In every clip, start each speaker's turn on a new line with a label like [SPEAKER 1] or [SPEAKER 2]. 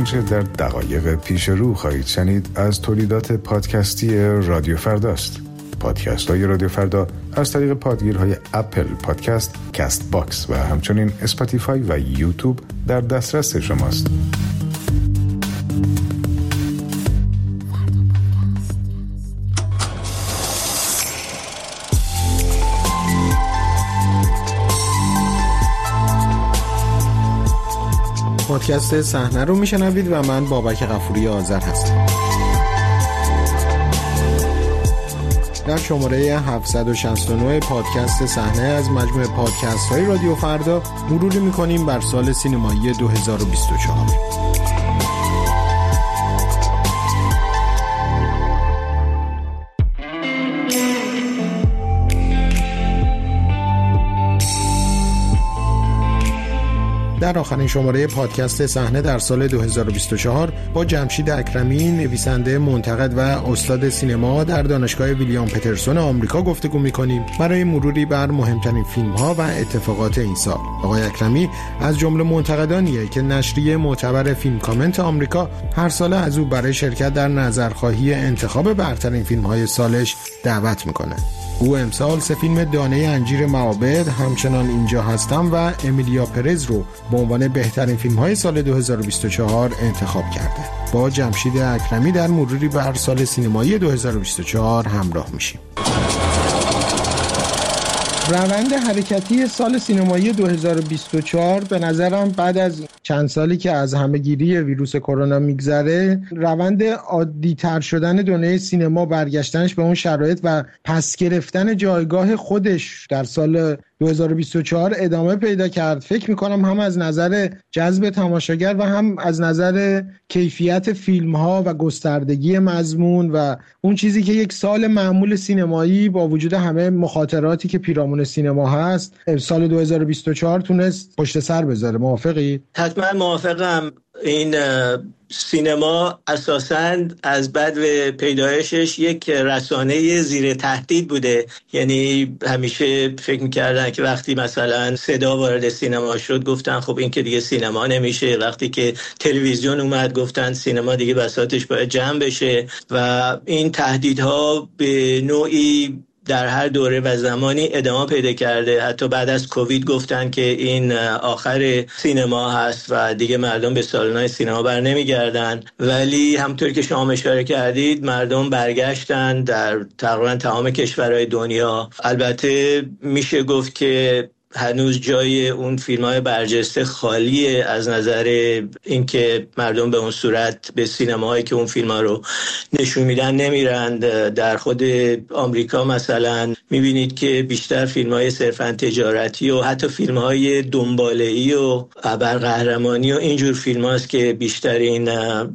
[SPEAKER 1] آنچه در دقایق پیش رو خواهید شنید از تولیدات پادکستی رادیو فرداست. پادکست های رادیو فردا از طریق پادگیرهای اپل پادکست، کست باکس و همچنین اسپاتیفای و یوتیوب در دسترس شماست.
[SPEAKER 2] پادکست صحنه رو میشنوید و من بابک غفوری آذر هستم. در شماره 769 پادکست صحنه از مجموعه پادکست های رادیو فردا مروری میکنیم بر سال سینمایی 2024. در آخرین شماره پادکست صحنه در سال 2024 با جمشید اکرمی، نویسنده، منتقد و استاد سینما در دانشگاه ویلیام پترسون آمریکا گفتگو می‌کنیم برای مروری بر مهمترین فیلم‌ها و اتفاقات این سال. آقای اکرمی از جمله منتقدانیه که نشریه معتبر فیلم کامنت آمریکا هر سال از او برای شرکت در نظرخواهی انتخاب برترین فیلم‌های سالش دعوت می‌کنه. او امسال 3 فیلم دانه انجیر معابد، همچنان اینجا هستم و امیلیا پرز رو به عنوان بهترین فیلم‌های سال 2024 انتخاب کرده. با جمشید اکرمی در مروری بر سال سینمایی 2024 همراه میشیم. روند حرکتی سال سینمایی 2024 به نظرم بعد از چند سالی که از همه‌گیری ویروس کرونا میگذره، روند عادی تر شدن دنیای سینما، برگشتنش به اون شرایط و پس گرفتن جایگاه خودش در سال 2024 ادامه پیدا کرد. فکر میکنم هم از نظر جذب تماشاگر و هم از نظر کیفیت فیلم ها و گستردگی مضمون و اون چیزی که یک سال معمول سینمایی با وجود همه مخاطراتی که پیرامون سینما هست سال 2024 تونست پشت سر بذاره. موافقی؟
[SPEAKER 3] حتما موافقم. این سینما اساساً از بدو پیدایشش یک رسانه زیر تهدید بوده. یعنی همیشه فکر می‌کردن که وقتی مثلا صدا وارد سینما شد گفتن خب این که دیگه سینما نمیشه، وقتی که تلویزیون اومد گفتن سینما دیگه بساطش باید جمع بشه و این تهدیدها به نوعی در هر دوره و زمانی ادامه پیدا کرده. حتی بعد از کووید گفتن که این آخر سینما هست و دیگه مردم به سالن‌های سینما بر نمیگردن، ولی همونطور که شما اشاره کردید مردم برگشتن در تقریبا تمام کشورهای دنیا. البته میشه گفت که هنوز جای اون فیلم‌های برجسته خالیه از نظر اینکه مردم به اون صورت به سینماهایی که اون فیلم‌ها رو نشون میدن نمیرند. در خود آمریکا مثلا میبینید که بیشتر فیلم‌های صرفاً تجارتی و حتی فیلم‌های دنباله‌ای و ابرقهرمانی و اینجور فیلم‌هاست که بیشترین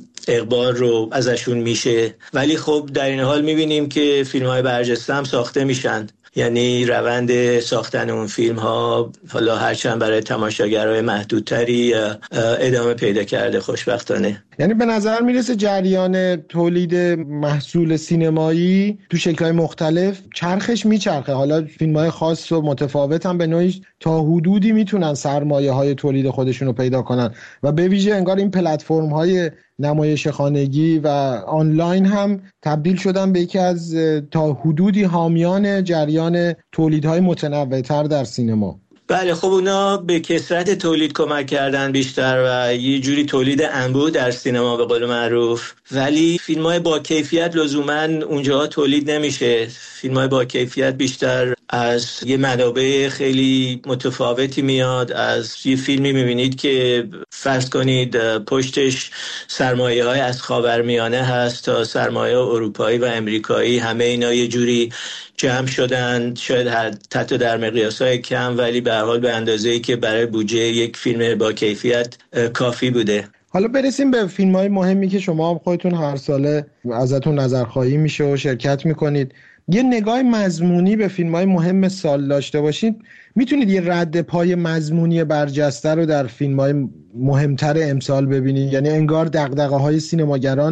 [SPEAKER 3] اقبال رو ازشون میشه. ولی خب در این حال میبینیم که فیلم‌های برجسته هم ساخته میشن. یعنی روند ساختن اون فیلم ها حالا هرچند برای تماشاگرای محدودتری ادامه پیدا کرده خوشبختانه.
[SPEAKER 2] یعنی به نظر میرسه جریان تولید محصول سینمایی تو شکل‌های مختلف چرخش میچرخه. حالا فیلم‌های خاص و متفاوت هم به نوعی تا حدودی میتونن سرمایه‌های تولید خودشون رو پیدا کنن و به ویژه انگار این پلتفرم‌های نمایش خانگی و آنلاین هم تبدیل شدن به یکی از تا حدودی حامیان جریان تولیدهای متنوع‌تر در سینما.
[SPEAKER 3] بله خب اونا به کثرت تولید کمک کردن بیشتر و یه جوری تولید انبوه در سینما به قول معروف، ولی فیلم‌های با کیفیت لزوماً اونجا تولید نمیشه. فیلم‌های با کیفیت بیشتر از یه منابع خیلی متفاوتی میاد. از یه فیلمی میبینید که فرض کنید پشتش سرمایه‌های از خاورمیانه هست تا سرمایه اروپایی و امریکایی، همه اینا یه جوری جمع شدن، شاید حتی در مقیاس‌های کم ولی به هر حال به اندازه‌ای که برای بودجه یک فیلم با کیفیت کافی بوده.
[SPEAKER 2] حالا برسیم به فیلم‌های مهمی که شما هم خودتون هر ساله ازتون نظرخواهی میشه و شرکت میکنید. یه نگاه مضمونی به فیلم‌های مهم سال داشته باشید، میتونید یه رد پای مضمونی برجسته رو در فیلم‌های مهمتر امسال ببینید؟ یعنی انگار دغدغه‌های سینماگران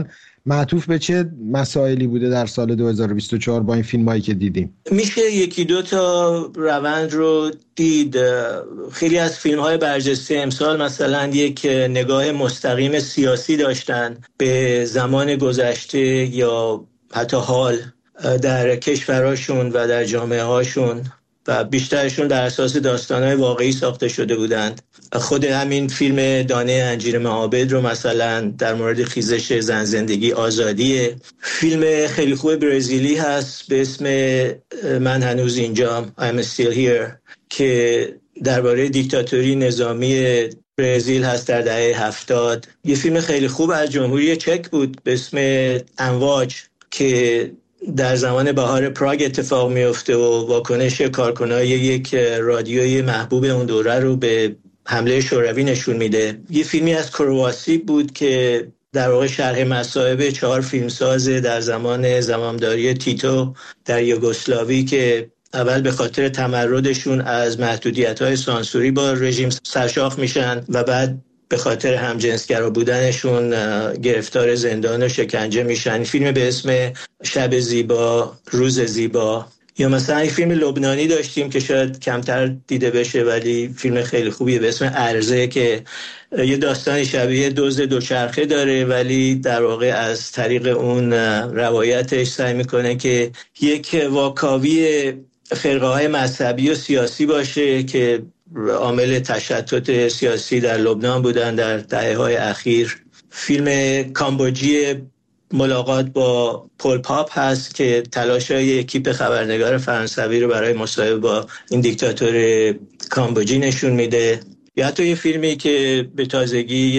[SPEAKER 2] معطوف به چه مسائلی بوده در سال 2024 با این فیلمایی که دیدیم؟
[SPEAKER 3] میشه یکی دو تا روند رو دید. خیلی از فیلم‌های برجسته امسال مثلا یک نگاه مستقیم سیاسی داشتن به زمان گذشته یا حتی حال در کشورهاشون و در جامعه هاشون و بیشترشون در اساس داستان‌های واقعی ساخته شده بودند. خود همین فیلم دانه انجیر معابد رو مثلا در مورد خیزش زن زندگی آزادیه. فیلم خیلی خوب برزیلی هست به اسم من هنوز اینجام I'm still here که درباره دیکتاتوری نظامی برزیل هست در دهه 70. یه فیلم خیلی خوب از جمهوری چک بود به اسم امواج که در زمان بهار پراگ اتفاق میفته و واکنش کارکنای یک رادیوی محبوب اون دوره رو به حمله شوروی نشون میده. یه فیلمی از کرواسی بود که در واقع شرح مصائب 4 فیلمساز در زمان زمامداری تیتو در یوگسلاوی که اول به خاطر تمردشون از محدودیت‌های سانسوری با رژیم سرشاخ میشن و بعد به خاطر همجنسگرا بودنشون گرفتار زندان و شکنجه میشن. فیلم به اسم شب زیبا روز زیبا. یا مثلا یک فیلم لبنانی داشتیم که شاید کمتر دیده بشه ولی فیلم خیلی خوبیه به اسم ارزه که یه داستان شبیه دزد دوچرخه داره ولی در واقع از طریق اون روایتش سعی میکنه که یک واکاوی فرقه‌های مذهبی و سیاسی باشه که عامل تشتت سیاسی در لبنان بودن در دهه‌های اخیر. فیلم کامبوجی ملاقات با پول پاپ هست که تلاش‌های اکیپ خبرنگار فرانسوی رو برای مصاحبه با این دیکتاتور کامبوجی نشون میده. یا حتی یه فیلمی که به تازگی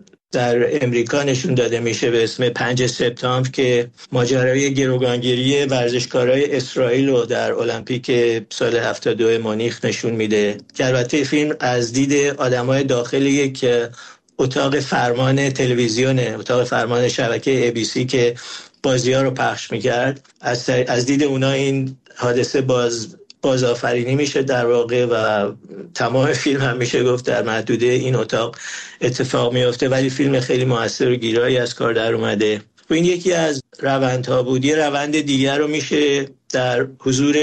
[SPEAKER 3] در امریکا نشون داده میشه به اسم 5 سپتامبر که ماجرای گروگانگیری ورزشکارای اسرائیل رو در المپیک سال 72 مونیخ نشون میده که البته فیلم از دید آدمای داخل یک اتاق فرمان تلویزیونه، اتاق فرمان شبکه ABC که بازی‌ها رو پخش میکرد، از دید اونا این حادثه بازآفرینی میشه در واقع و تمام فیلم هم میشه گفت در محدوده این اتاق اتفاق میفته ولی فیلم خیلی موثر و گیرایی از کار در اومده. و این یکی از روندها بود. یه روند دیگر رو میشه در حضور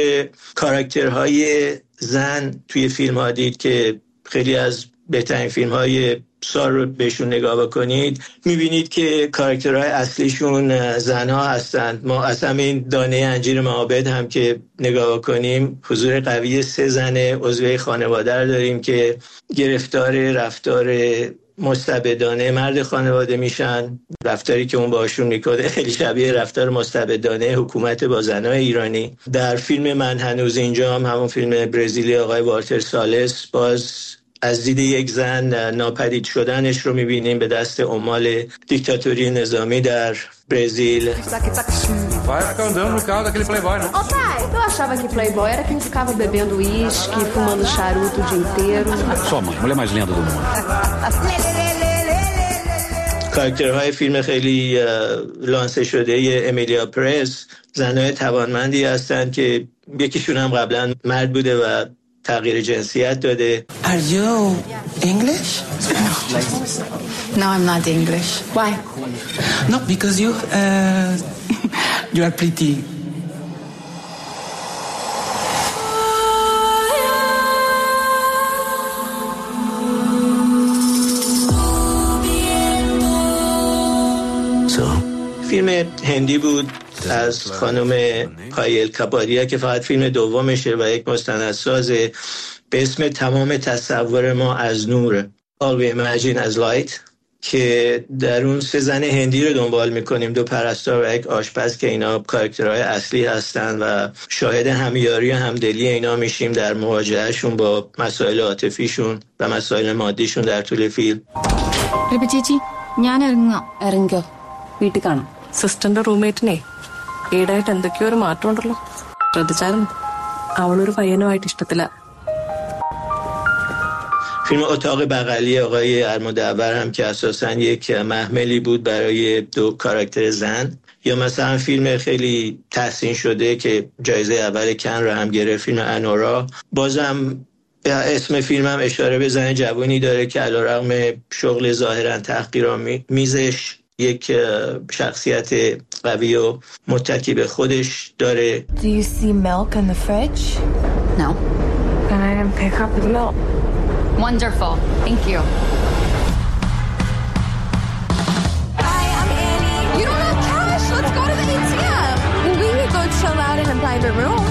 [SPEAKER 3] کاراکترهای زن توی فیلم ها دید که خیلی از بهترین فیلم های سال رو بهشون نگاه بکنید میبینید که کاراکترهای اصلیشون زنها هستند. ما از همین دانه انجیر معابد هم که نگاه بکنیم حضور قوی 3 زن عضو خانواده رو داریم که گرفتار رفتار مستبدانه مرد خانواده میشن. رفتاری که اون باشون میکنه خیلی شبیه رفتار مستبدانه حکومت با زنای ایرانی. در فیلم من هنوز اینجام، همون فیلم برزیلی آقای والتر سالس، باز از دید یک زن ناپدید شدنش رو میبینیم به دست عمال دیکتاتوری نظامی در برزیل.
[SPEAKER 4] Vai ficar andando no carro daquele playboy, não?
[SPEAKER 5] Ô pai, eu achava que playboy era quem ficava bebendo uísque, fumando charuto o dia inteiro.
[SPEAKER 4] Sua mãe, mulher mais linda do mundo.
[SPEAKER 3] کاراکترهای فیلم خیلی لانسه شده امیلیا پرز زنای توانمندی هستن که یکیشون هم قبلا مرد بوده و تغییر جنسیت داده.
[SPEAKER 6] Are you English?
[SPEAKER 5] No, I'm not English. Why?
[SPEAKER 6] No, because you are pretty.
[SPEAKER 3] فیلم هندی بود از خانم پایل کپادیا که فقط فیلم دومشه و یک مستندسازه به اسم تمام تصور ما از نور، All we imagine as light، که در اون 3 زن هندی رو دنبال میکنیم، 2 پرستار و 1 آشپز که اینا کاراکترهای اصلی هستن و شاهد همیاری و همدلی اینا میشیم در مواجههشون با مسائل عاطفیشون و مسائل മാദിشون در طول فیلم.
[SPEAKER 7] ചേച്ചി ഞാൻ ഇറങ്ങോ വീട്ടിൽ കാണും.
[SPEAKER 8] സിസ്റ്ററിന്റെ റൂംമേറ്റിനെ ഈടായിട്ട് എന്തൊക്കെയോ ഒരു മാറ്റം ഉണ്ടല്ലോ, ശ്രദ്ധിച്ചായിരുന്നു? അവളൊരു പയ്യനുമായിട്ട് ഇഷ്ടത്തില്ല.
[SPEAKER 3] فیلم اتاق بغلی آقای ارمدور هم که اساساً یک محملی بود برای 2 کاراکتر زن. یا مثلا فیلم خیلی تحسین شده که جایزه اول کن رو هم گرفت، فیلم انورا. بازم اسم فیلم هم اشاره به زن جوانی داره که علیرغم شغل ظاهراً تحقیرآمیزش یک شخصیت قوی و متکی به خودش داره.
[SPEAKER 9] Do you see milk in the fridge?
[SPEAKER 7] No.
[SPEAKER 8] Then I didn't pick up the milk.
[SPEAKER 7] Wonderful. Thank you.
[SPEAKER 9] Hi, I'm Annie. You don't have cash. Let's go to the ATM. We could go chill out in a private room.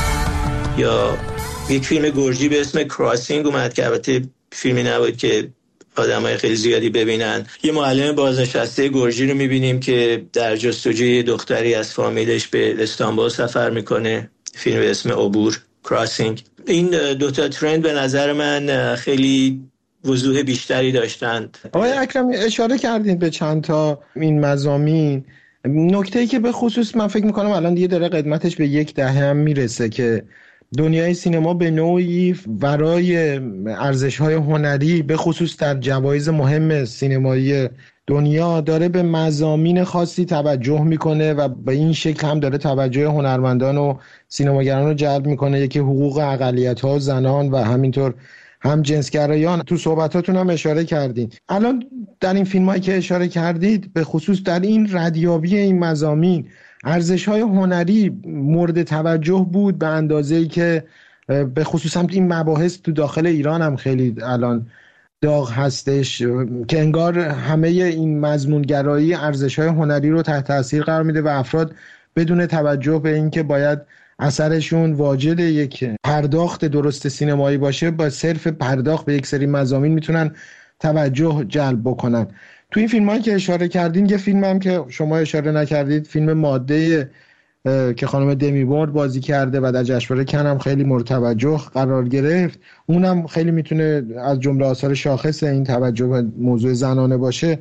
[SPEAKER 3] یا یک فیلم گرجی به اسم کراسینگ اومد که البته فیلمی نبود که آدمای خیلی زیادی ببینن. یه معلم بازنشسته گرجی رو میبینیم که در جستجوی دختری از فامیلش به استانبول سفر میکنه. فیلم به اسم عبور، کراسینگ. این دوتا ترند به نظر من خیلی وضوح بیشتری داشتند.
[SPEAKER 2] آقای اکرمی اشاره کردین به چند تا این مضامین. نکته‌ای که به خصوص من فکر میکنم الان دیگه داره قدمتش به 10 هم میرسه که دنیای سینما به نوعی ورای ارزش‌های هنری به خصوص در جوایز مهم سینمایی دنیا داره به مضامین خاصی توجه میکنه و به این شکل هم داره توجه هنرمندان و سینماگران رو جلب میکنه. یکی حقوق اقلیت‌ها و زنان و همینطور هم جنسگرایان. تو صحبتاتون هم اشاره کردین. الان در این فیلمایی که اشاره کردید به خصوص در این ردیابی این مضامین ارزش‌های هنری مورد توجه بود به اندازه‌ای که به خصوص هم این مباحث تو داخل ایران هم خیلی الان داغ هستش که انگار همه این مضمونگرایی ارزش‌های هنری رو تحت تاثیر قرار میده و افراد بدون توجه به اینکه باید اثرشون واجد یک پرداخت درست سینمایی باشه با صرف پرداخت به یک سری مضامین میتونن توجه جلب بکنن. تو این فیلمایی که اشاره کردین یه فیلم هم که شما اشاره نکردید، فیلم ماده که خانم دمی مور بازی کرده و در جشنواره کن هم خیلی مورد توجه قرار گرفت، اونم خیلی میتونه از جمله آثار شاخص این توجه به موضوع زنانه باشه.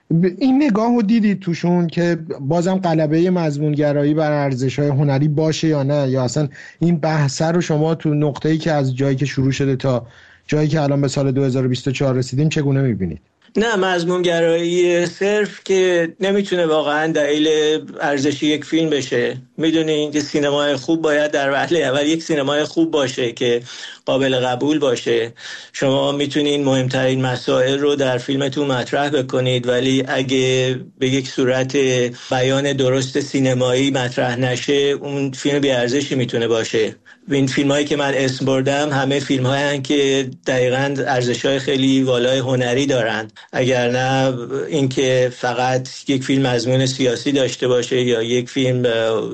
[SPEAKER 2] این نگاه رو دیدید توشون که بازم غلبه مضمونگرایی بر ارزش‌های هنری باشه یا نه، یا اصلا این بحث رو شما تو نقطه‌ای که از جایی که شروع شده تا جایی که الان به سال 2024 رسیدیم چگونه می‌بینید؟
[SPEAKER 3] نه، مضمونگرایی صرف که نمیتونه واقعا دلیل ارزشی یک فیلم بشه. میدونین که سینمای خوب باید در وهله اول یک سینمای خوب باشه که قابل قبول باشه. شما میتونین مهمترین مسائل رو در فیلمتون مطرح بکنید، ولی اگه به یک صورت بیان درست سینمایی مطرح نشه اون فیلم بی ارزشی میتونه باشه. این فیلمایی که من اسم بردم همه فیلم‌هایی هستند که دقیقاً ارزش‌های خیلی والای هنری دارن، اگر نه اینکه فقط یک فیلم مضمون سیاسی داشته باشه یا یک فیلم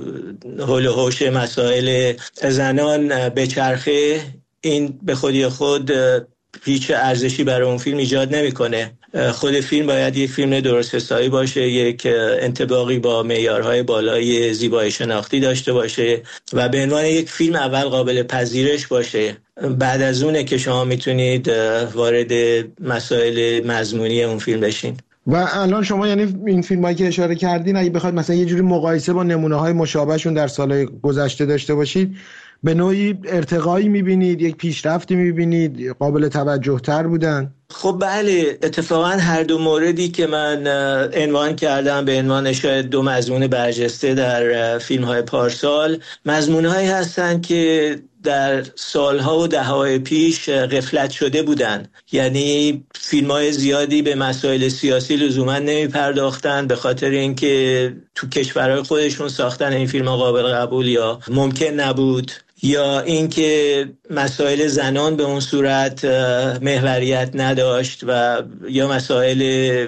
[SPEAKER 3] هول و هوش مسائل زنان بچرخه، این به خودی خود هیچ ارزشی برای اون فیلم ایجاد نمیکنه. خود فیلم باید یک فیلم درست حسابی باشه، یک انطباقی با معیارهای بالای زیبایی شناختی داشته باشه و به عنوان یک فیلم اول قابل پذیرش باشه. بعد از اونه که شما میتونید وارد مسائل مضمونی اون فیلم بشین.
[SPEAKER 2] و الان شما یعنی این فیلمایی که اشاره کردین اگه بخواید مثلا یه جوری مقایسه با نمونه‌های مشابهشون در سال‌های گذشته داشته باشید، به نوعی ارتقایی می‌بینید، یک پیشرفتی می‌بینید، قابل توجه‌تر بودن؟
[SPEAKER 3] خب بله، اتفاقا هر دو موردی که من عنوان کردم به عنوان شاید دو مضمون برجسته در فیلم‌های پارسال، مضمون‌هایی هستند که در سالها و دهه‌های پیش غفلت شده بودند. یعنی فیلم‌های زیادی به مسائل سیاسی لزوما نمی‌پرداختن به خاطر اینکه تو کشورهای خودشون ساختن این فیلم‌ها قابل قبول یا ممکن نبود، یا اینکه مسائل زنان به اون صورت محوریت نداشت و یا مسائل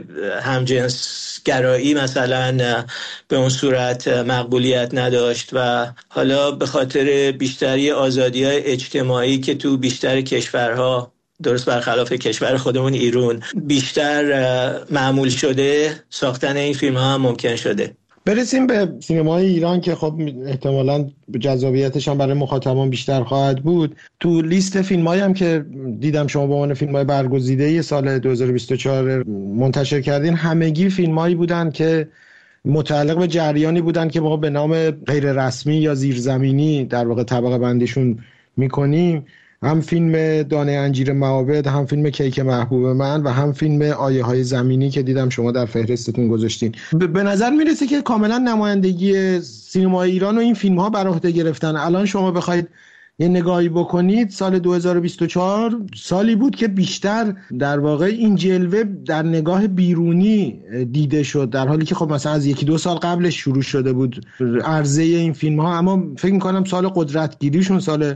[SPEAKER 3] همجنسگرایی مثلا به اون صورت مقبولیت نداشت و حالا به خاطر بیشتری آزادی‌های اجتماعی که تو بیشتر کشورها، درست برخلاف کشور خودمون ایران، بیشتر معمول شده، ساختن این فیلم‌ها هم ممکن شده.
[SPEAKER 2] برسیم به سینمای ایران که خب احتمالاً جذابیتش هم برای مخاطبان بیشتر خواهد بود. تو لیست فیلمایی هم که دیدم شما به عنوان فیلم‌های برگزیده سال 2024 منتشر کردین، همگی فیلمایی بودن که متعلق به جریانی بودن که ما به نام غیر رسمی یا زیرزمینی در واقع طبقه بندیشون میکنیم. هم فیلم دانه انجیر معابد، هم فیلم کیک محبوب من و هم فیلم آیه های زمینی که دیدم شما در فهرستتون گذاشتین. به نظر میرسه که کاملا نمایندگی سینمای ایران و این فیلم ها بر عهده گرفتن. الان شما بخواید یه نگاهی بکنید سال 2024 سالی بود که بیشتر در واقع این جلوه در نگاه بیرونی دیده شد، در حالی که خب مثلا از 1-2 سال قبلش شروع شده بود عرضه این فیلم ها. اما فکر میکنم سال قدرتگیریشون سال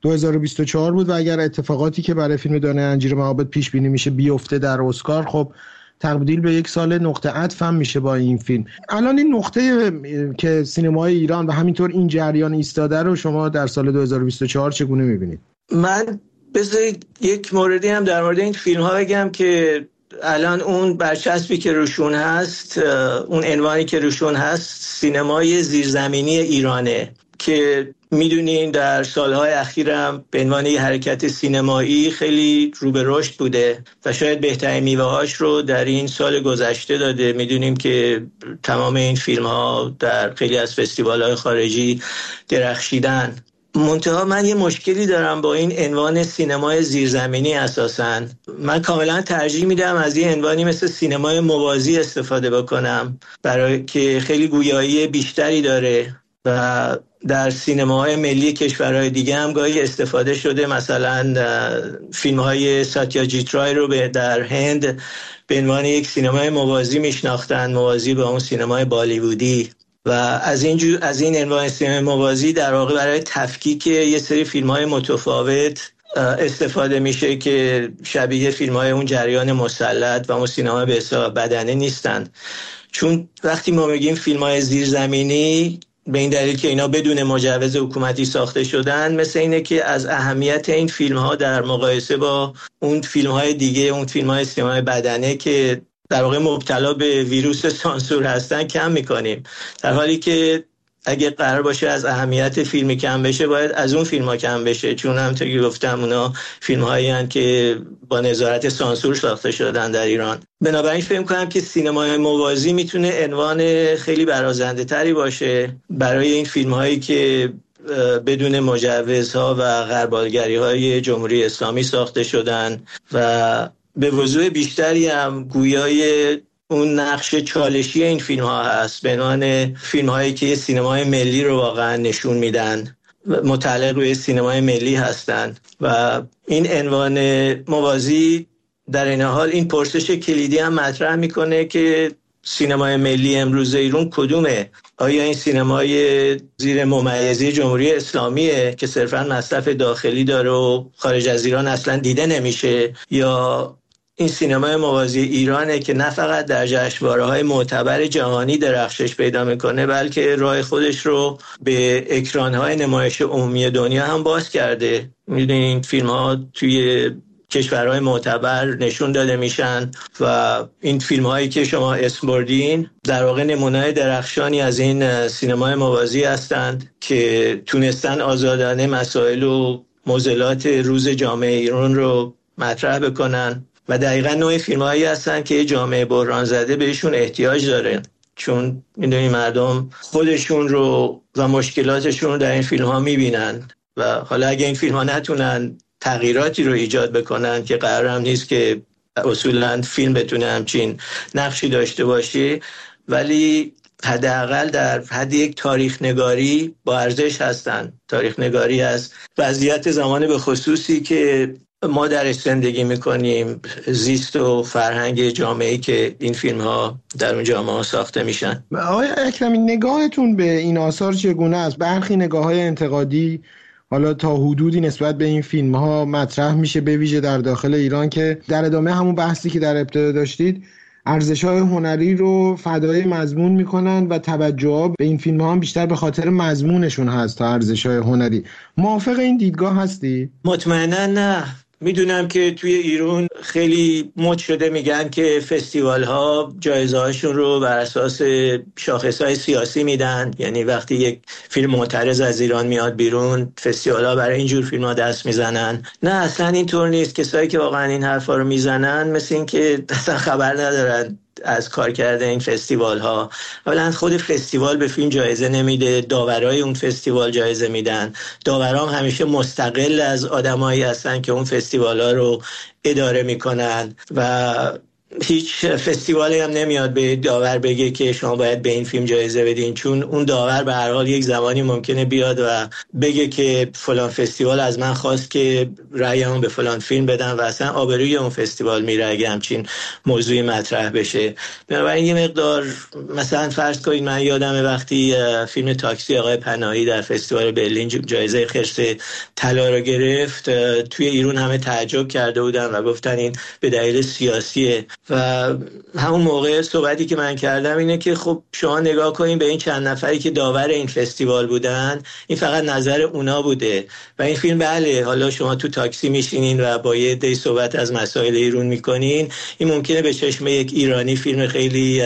[SPEAKER 2] 2024 بود و اگر اتفاقاتی که برای فیلم دانه انجیر معابد پیش بینی میشه بیفته در اسکار، خب تبدیل به یک سال نقطه عطف هم میشه با این فیلم. الان این نقطه که سینمای ایران و همینطور این جریان ایستاده رو شما در سال 2024 چگونه میبینید؟
[SPEAKER 3] من بذارید یک موردی هم در مورد این فیلم ها بگم که الان اون برچسبی که روشون هست، اون عنوانی که روشون هست سینمای زیرزمینی ایرانه که میدونین در سالهای اخیرم به عنوان یک حرکت سینمایی خیلی رو به رشد بوده و شاید بهترین میوه‌هاش رو در این سال گذشته داده. میدونیم که تمام این فیلم‌ها در خیلی از فستیوال‌های خارجی درخشیدن. منتها من یه مشکلی دارم با این عنوان سینمای زیرزمینی. اساساً من کاملا ترجیح میدم از این عنوانی مثل سینمای موازی استفاده بکنم، برای که خیلی گویایی بیشتری داره و در سینماهای ملی کشورهای دیگه هم گاهی استفاده شده. مثلا فیلم‌های ساتیاجیت رای رو در هند به عنوان یک سینمای موازی میشناختن، موازی به اون سینمای بالیوودی، و از این عنوان سینمای موازی در واقع برای تفکیک یه سری فیلم‌های متفاوت استفاده میشه که شبیه فیلم‌های اون جریان مسلط و اون سینما به حساب بدنه نیستن. چون وقتی ما میگیم فیلم‌های زیرزمینی به این دلیل که اینا بدون مجوز حکومتی ساخته شدن، مثل اینه که از اهمیت این فیلم‌ها در مقایسه با اون فیلم‌های دیگه، اون فیلم‌های سینمای بدنه که در واقع مبتلا به ویروس سانسور هستن کم می‌کنیم، در حالی که اگه قرار باشه از اهمیت فیلمی کم بشه باید از اون فیلم‌ها کم بشه، چون همونطور که گفتم اونا فیلم‌هایی هستن که با نظارت سانسور ساخته شدن در ایران. بنابراین فکر می‌کنم که سینمای موازی میتونه عنوان خیلی برازنده‌تری باشه برای این فیلم‌هایی که بدون مجوزها و غربالگری‌های جمهوری اسلامی ساخته شدن و به وضوح بیشتری هم گویای اون نقش چالشی این فیلم ها هست به عنوان فیلم هایی که سینمای ملی رو واقعا نشون میدن، متعلق روی سینمای ملی هستن. و این عنوان موازی در این حال این پرسش کلیدی هم مطرح میکنه که سینمای ملی امروز ایران کدومه؟ آیا این سینمای زیر ممیزی جمهوری اسلامیه که صرفاً مصرف داخلی داره و خارج از ایران اصلا دیده نمیشه، یا این سینمای موازی ایرانه که نه فقط در جشنواره‌های معتبر جهانی درخشش پیدا میکنه بلکه راه خودش رو به اکران‌های نمایش عمومی دنیا هم باز کرده؟ میدونید این فیلم‌ها توی کشورهای معتبر نشون داده میشن و این فیلم‌هایی که شما اسم بردین در واقع نمونه‌های درخشانی از این سینمای موازی هستند که تونستن آزادانه مسائل و معضلات روز جامعه ایران رو مطرح بکنن و دقیقاً نوع فیلم‌هایی هستن که جامعه بحران زده بهشون احتیاج داره، چون میدونی مردم خودشون رو و مشکلاتشون رو در این فیلم‌ها میبینن و حالا اگه این فیلم‌ها نتونن تغییراتی رو ایجاد بکنن که قرار هم نیست که اصولاً فیلم بتونه همچین نقشی داشته باشه، ولی حداقل در حد یک تاریخ نگاری با ارزش هستن. تاریخ نگاری از وضعیت زمان به خصوصی که ما درش زندگی میکنیم، زیست و فرهنگ جامعه‌ای که این فیلم ها در اون جامعه ساخته میشن.
[SPEAKER 2] آقای اکرمی نگاهتون به این آثار چگونه است؟ برخی نگاه های انتقادی حالا تا حدودی نسبت به این فیلم ها مطرح میشه، به ویژه در داخل ایران، که در ادامه همون بحثی که در ابتدا داشتید ارزش‌های هنری رو فدای مضمون میکنن و توجه به این فیلم ها هم بیشتر به خاطر مضمونشون هست تا ارزش‌های هنری. موافق این دیدگاه هستی؟
[SPEAKER 3] مطمئنا نه. میدونم که توی ایران خیلی مد شده میگن که فستیوال ها جایزه هاشون رو بر اساس شاخص های سیاسی میدن، یعنی وقتی یک فیلم معترض از ایران میاد بیرون فستیوال ها برای اینجور فیلم ها دست میزنن. نه اصلا اینطور نیست. کسایی که واقعا این حرفا رو میزنن مثل این که اصلا خبر ندارن از کار کرده این فستیوال ها. اولا خود فستیوال به فیلم جایزه نمیده، داورای اون فستیوال جایزه میدن. داوران همیشه مستقل از آدمایی هستن که اون فستیوال ها رو اداره میکنن و هیچ فستیوالی هم نمیاد به داور بگه که شما باید به این فیلم جایزه بدین، چون اون داور به هر حال یک زمانی ممکنه بیاد و بگه که فلان فستیوال از من خواست که رأیمو به فلان فیلم بدم و اصلا آبروی اون فستیوال میره اگه همچین موضوعی مطرح بشه. بنابراین یه مقدار مثلا فرض کنید من یادمه وقتی فیلم تاکسی آقای پناهی در فستیوال برلین جایزه خرس طلا رو گرفت، توی ایران همه تعجب کرده بودن و گفتن این به دلیل سیاسیه. و همون موقع صحبتی که من کردم اینه که خب شما نگاه کنین به این چند نفری که داور این فستیوال بودن، این فقط نظر اونا بوده و این فیلم بله حالا شما تو تاکسی میشینین و با یه عده صحبت از مسائل ایران میکنین، این ممکنه به چشم یک ایرانی فیلم خیلی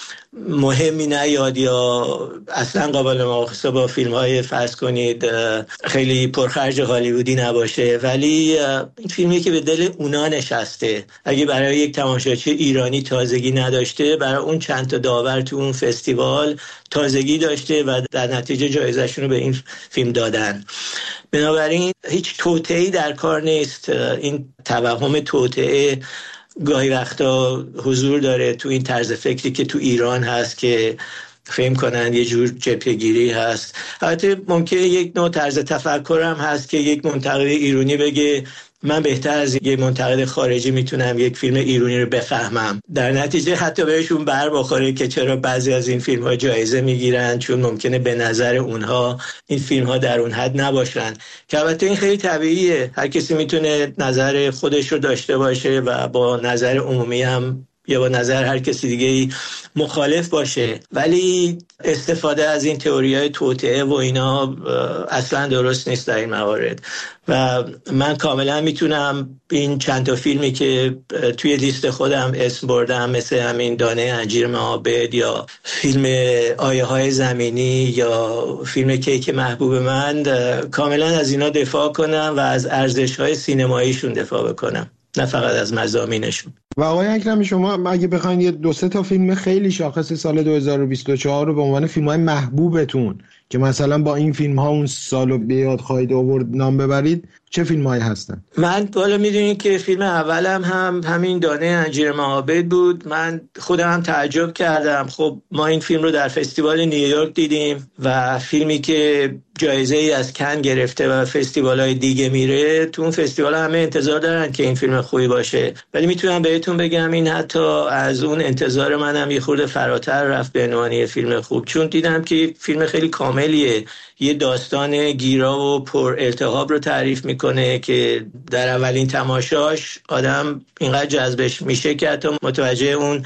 [SPEAKER 3] مهمی نیاد یا اصلا قابل مقایسه با فیلم‌های فرض کنید خیلی پرخرج هالیوودی نباشه، ولی این فیلمی که به دل اونا نشسته. اگه برای یک تماشاچی ایرانی تازگی نداشته، برای اون چند تا داور تو اون فستیوال تازگی داشته و در نتیجه جایزه‌شون رو به این فیلم دادن. بنابراین هیچ توطئه‌ای در کار نیست. این توهم توطئه گاهی وقتا حضور داره تو این طرز فکری که تو ایران هست که فهم کنن یه جور جبهه‌گیری هست. البته ممکنه یک نوع طرز تفکر هم هست که یک منتقد ایرانی بگه من بهتر از یه منتقد خارجی میتونم یک فیلم ایرانی رو بفهمم، در نتیجه حتی بهشون بر بخوره که چرا بعضی از این فیلم ها جایزه میگیرن، چون ممکنه به نظر اونها این فیلم ها در اون حد نباشن، که البته این خیلی طبیعیه. هر کسی میتونه نظر خودش رو داشته باشه و با نظر عمومی هم یا با نظر هر کسی دیگه مخالف باشه، ولی استفاده از این تئوری‌های توطئه و اینا اصلا درست نیست در این موارد. و من کاملا میتونم این چند تا فیلمی که توی لیست خودم اسم بردم، مثل همین دانه انجیر معابد یا فیلم آیه های زمینی یا فیلم کیک محبوب من، کاملا از اینا دفاع کنم و از ارزش‌های سینماییشون دفاع بکنم، نه فقط از مضامینشون.
[SPEAKER 2] و آقای اکرمی شما اگه بخواید یه دو سه تا فیلم خیلی شاخص سال 2024 رو به عنوان فیلم‌های محبوبتون که مثلا با این فیلم‌ها اون سالو به یاد خواهید آورد نام ببرید، چه فیلم‌هایی هستن؟
[SPEAKER 3] من بالا میدونید که فیلم اولم هم همین دانه انجیر معابد بود. من خودم هم تعجب کردم. خب ما این فیلم رو در فستیوال نیویورک دیدیم و فیلمی که جایزه ای از کن گرفته و فستیوال‌های دیگه میره، تو اون فستیوال همه انتظار دارن که این فیلم خوبی باشه، ولی میتونم بهتون بگم این حتی از اون انتظار منم یه خورده فراتر رفت به عنوان فیلم خوب، چون دیدم که فیلم خیلی کاملیه، یه داستان گیرا و پر التهاب رو تعریف میکنه که در اولین تماشاش آدم اینقدر جذبش میشه که حتی متوجه اون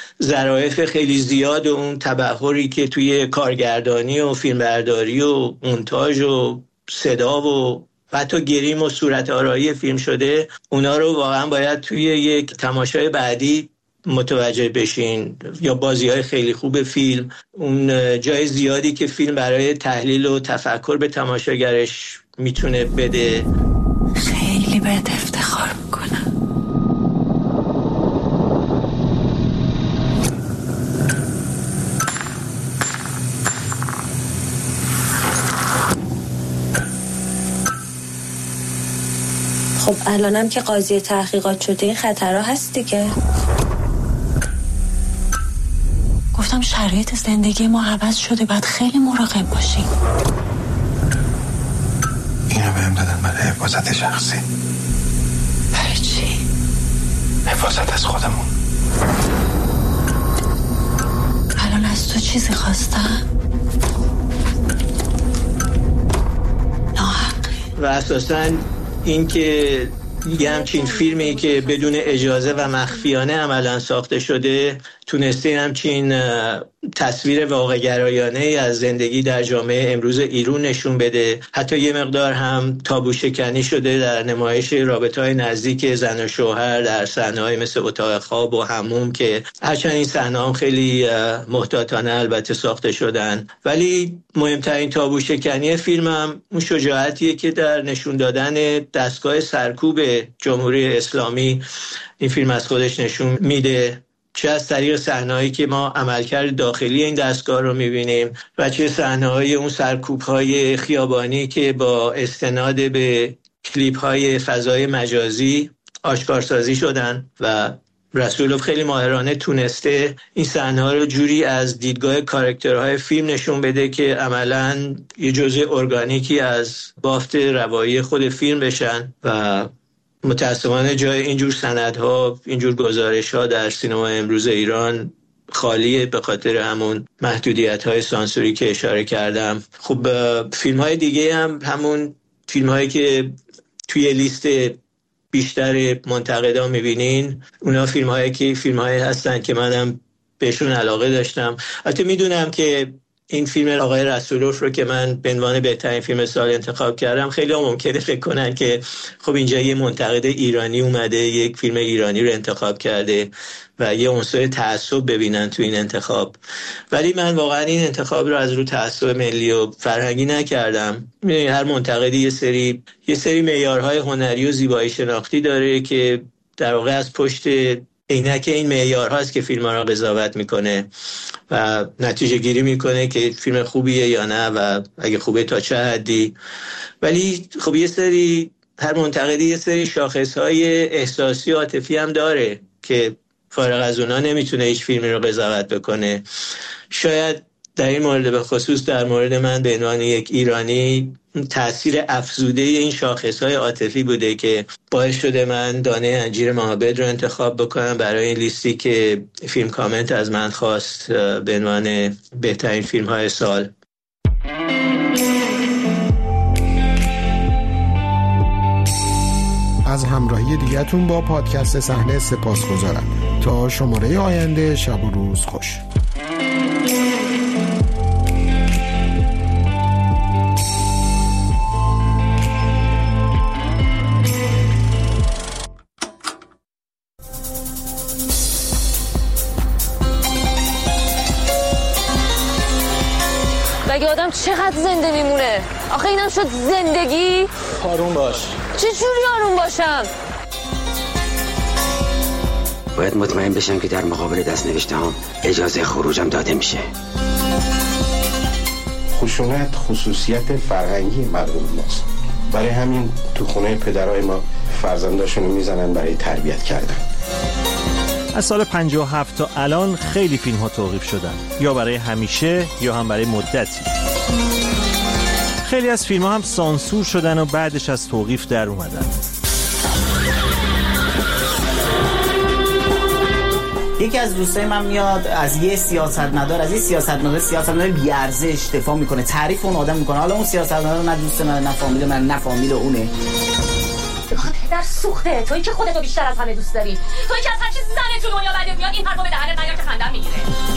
[SPEAKER 3] ظرافت خیلی زیاد و اون تبحری که توی کارگردانی و فیلمبرداری و مونتاژ و صدا و حتی گریم و صورت آرایی فیلم شده، اونا رو واقعا باید توی یک تماشای بعدی متوجه بشین، یا بازی‌های خیلی خوب فیلم، اون جای زیادی که فیلم برای تحلیل و تفکر به تماشاگرش میتونه بده.
[SPEAKER 10] خیلی بهت افتخار میکنم.
[SPEAKER 11] خب الانم که قاضی تحقیقات شده این خطرها هست دیگه.
[SPEAKER 10] گفتم شرایط زندگی ما عوض شده، باید خیلی مراقب باشیم.
[SPEAKER 12] اینو بهم دادن برای حفاظت شخصی.
[SPEAKER 10] برای چی؟
[SPEAKER 12] حفاظت از خودمون.
[SPEAKER 10] الان از تو چیزی خواستم؟
[SPEAKER 3] و اساساً این که یه همچین فیلمی که بدون اجازه و مخفیانه عملاً ساخته شده تونسته همچین تصویر واقع‌گرایانه از زندگی در جامعه امروز ایران نشون بده. حتی یه مقدار هم تابو شکنی شده در نمایش رابطه‌های نزدیک زن و شوهر در صحنه‌های مثل اتاق خواب و حموم، که هرچند این صحنه‌ها خیلی محتاطانه البته ساخته شدن، ولی مهمترین تابو شکنی فیلمم اون شجاعتیه که در نشون دادن دستگاه سرکوب جمهوری اسلامی این فیلم از خودش نشون میده، چه از طریق صحنه‌هایی که ما عملکرد داخلی این دستگاه رو می‌بینیم و چه صحنه‌های اون سرکوب‌های خیابانی که با استناد به کلیپ‌های فضای مجازی آشکارسازی شدن و رسولوف خیلی ماهرانه تونسته این صحنه‌ها رو جوری از دیدگاه کاراکترهای فیلم نشون بده که عملاً یه جزء ارگانیکی از بافت روایی خود فیلم بشن و متأسفانه جای اینجور سندها، اینجور گزارش‌ها در سینما امروز ایران خالیه به خاطر همون محدودیت‌های سانسوری که اشاره کردم. خب فیلم‌های دیگه هم همون فیلم‌هایی که توی لیست بیشتر منتقدا می‌بینین، اونا فیلم‌هایی هستن که منم بهشون علاقه داشتم. البته میدونم که این فیلم آقای رسولوف رو که من به عنوان بهترین فیلم سال انتخاب کردم، خیلی ممکنه فکر کنن که خب اینجا یه منتقد ایرانی اومده یک فیلم ایرانی رو انتخاب کرده و یه عنصر تعصب ببینن تو این انتخاب، ولی من واقعا این انتخاب رو از رو تعصب ملی و فرهنگی نکردم. هر منتقدی یه سری معیارهای هنری و زیبایی شناختی داره که در واقع از پشت عینک این معیارهاست که فیلم را قضاوت میکنه و نتیجه گیری میکنه که فیلم خوبیه یا نه و اگه خوبه تا چه حدی. ولی خب هر منتقدی یه سری شاخصهای احساسی و عاطفی هم داره که فارغ از اونا نمیتونه هیچ فیلمی رو قضاوت بکنه. شاید در این مورد به خصوص در مورد من به عنوان یک ایرانی تأثیر افزوده این شاخصهای عاطفی بوده که باعث شده من دانه انجیر معابد رو انتخاب بکنم برای این لیستی که فیلم کامنت از من خواست به عنوان بهترین فیلم‌های سال.
[SPEAKER 2] از همراهی دیگه‌تون با پادکست صحنه سپاسگزارم. تا شماره آینده شب و روز خوش.
[SPEAKER 13] مگه آدم چقدر زنده میمونه؟ آخه اینم شد زندگی؟
[SPEAKER 14] آروم باش.
[SPEAKER 13] چجوری آروم باشم؟
[SPEAKER 15] باید مطمئن بشم که در مقابل دست نوشته هم اجازه خروجم داده میشه.
[SPEAKER 16] خشونت خصوصیت فرهنگی مردم ماست، برای همین تو خونه پدرای ما فرزنداشونو میزنن برای تربیت کردن.
[SPEAKER 17] از سال 57 تا الان خیلی فیلم ها توقیف شدن، یا برای همیشه یا هم برای مدتی. خیلی از فیلم ها هم سانسور شدن و بعدش از توقیف در اومدن.
[SPEAKER 18] یکی از دوستای من میاد از یه سیاستمدار بی‌ارزش دفاع میکنه، تعریف اون آدم میکنه، حالا اون سیاستمدار نه دوست من نه فامیل من نه فامیل اونه.
[SPEAKER 13] پدر سوخته، تویی که خودتو بیشتر از همه دوست داری، تویی که از هر چیز زنه تو دنیا بده میاد این حرفو به دهنت نیار که خندم میگیره.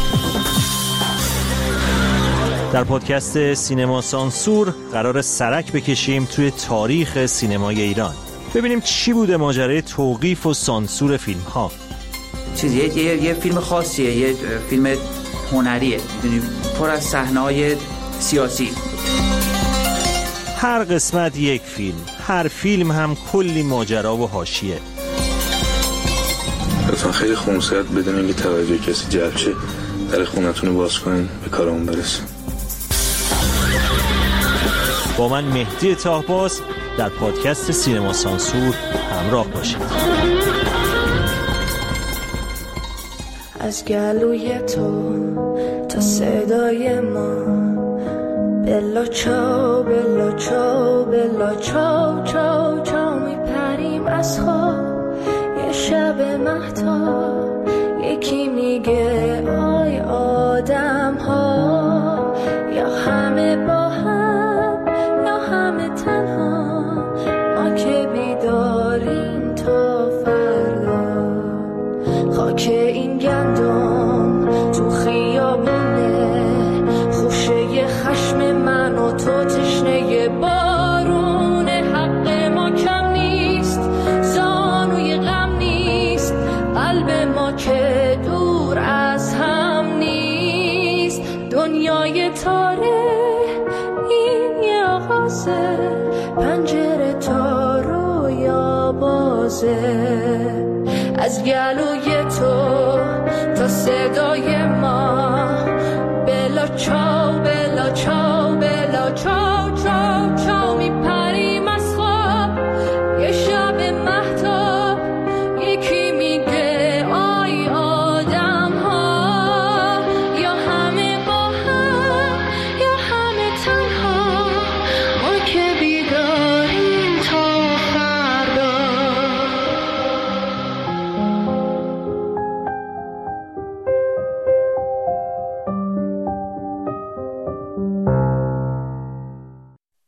[SPEAKER 17] در پادکست سینما سانسور قرار سرک بکشیم توی تاریخ سینمای ایران، ببینیم چی بوده ماجرای توقیف و سانسور فیلم ها.
[SPEAKER 19] یه فیلم خاصیه، یه فیلم هنریه، میدونی، پر از صحنه‌های سیاسی.
[SPEAKER 17] هر قسمت یک فیلم، هر فیلم هم کلی ماجرا و حاشیه.
[SPEAKER 20] لطفا خیلی خونسرد بدون اینکه توجه کسی جلب شه در خونتون رو باز کنین به کارمون برسیم.
[SPEAKER 17] با من مهدی طاهباز در پادکست سینما سانسور همراه باشید.
[SPEAKER 21] از گلوی تو تا صدای ما، بلا چاو بلا چاو بلا چاو چاو چاو میپریم از خواب یه شب مهتاب. یکی میگه آی آدم ها، یا همه با هم یا همه تنها، ما که بیداریم تا فردا. خاک این گندم تو خیابونه، خوشه خشم من و تو تشنه بارونه. حق ما کم نیست، زانوی غم نیست، قلب ما که دور از هم نیست. دنیای تاره این یه آغازه، پنجره تا رویا بازه. از گلوی تو تا صدای ما، بلا چا